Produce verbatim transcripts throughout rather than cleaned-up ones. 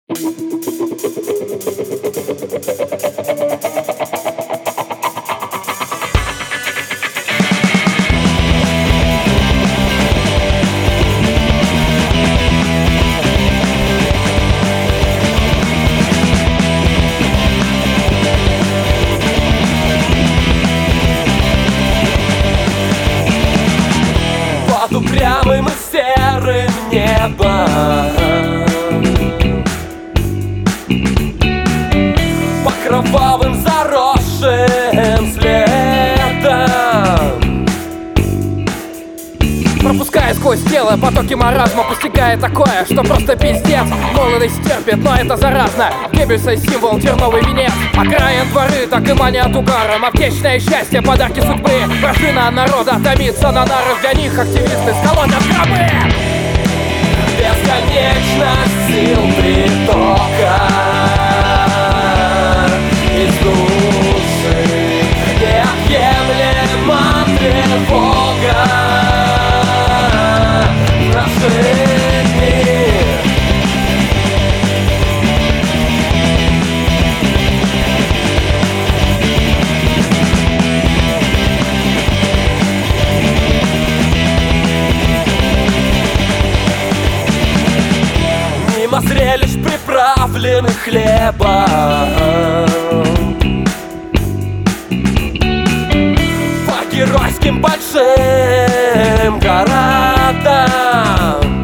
Под упрямым и серым небом, по кровавым заросшим следам, пропуская сквозь тело потоки маразма, постигая такое, что просто пиздец. Молодость терпит, но это заразно. Геббельса символ, терновый венец. Окраин дворы, так и мания от угаром. Аптечное счастье, подарки судьбы. Пружина народа томится на нарах. Для них активисты сколотят гробы. Бесконечность сил притока из души, неотъемлема тревога. Мимо зрелищ, приправленных хлебом, по геройским большим городам.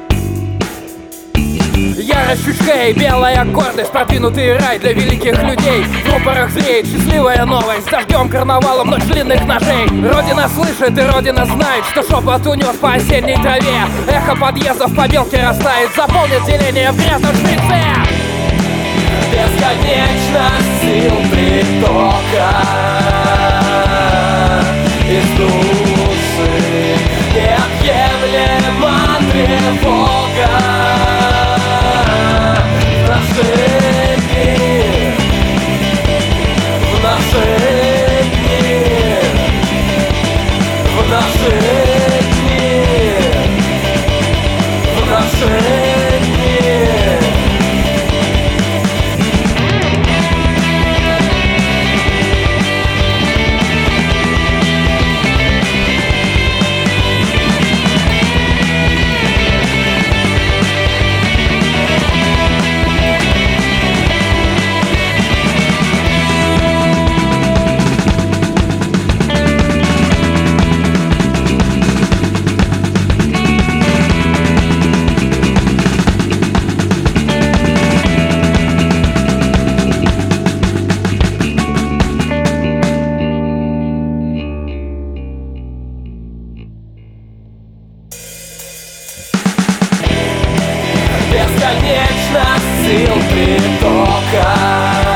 Ярость чучкой, белая гордость, продвинутый рай для великих людей. В рупорах зреет счастливая новость, дождем, карнавалом, ночь длинных ножей. Родина слышит и Родина знает, что шепот унес по осенней траве. Эхо подъездов по белке растает, заполнит деление в грязном шприце. Бесконечность сил притока из души, неотъемлема тревога. В наши дни, в наши дни, в наши дни, в наши дни. Бесконечность сил притока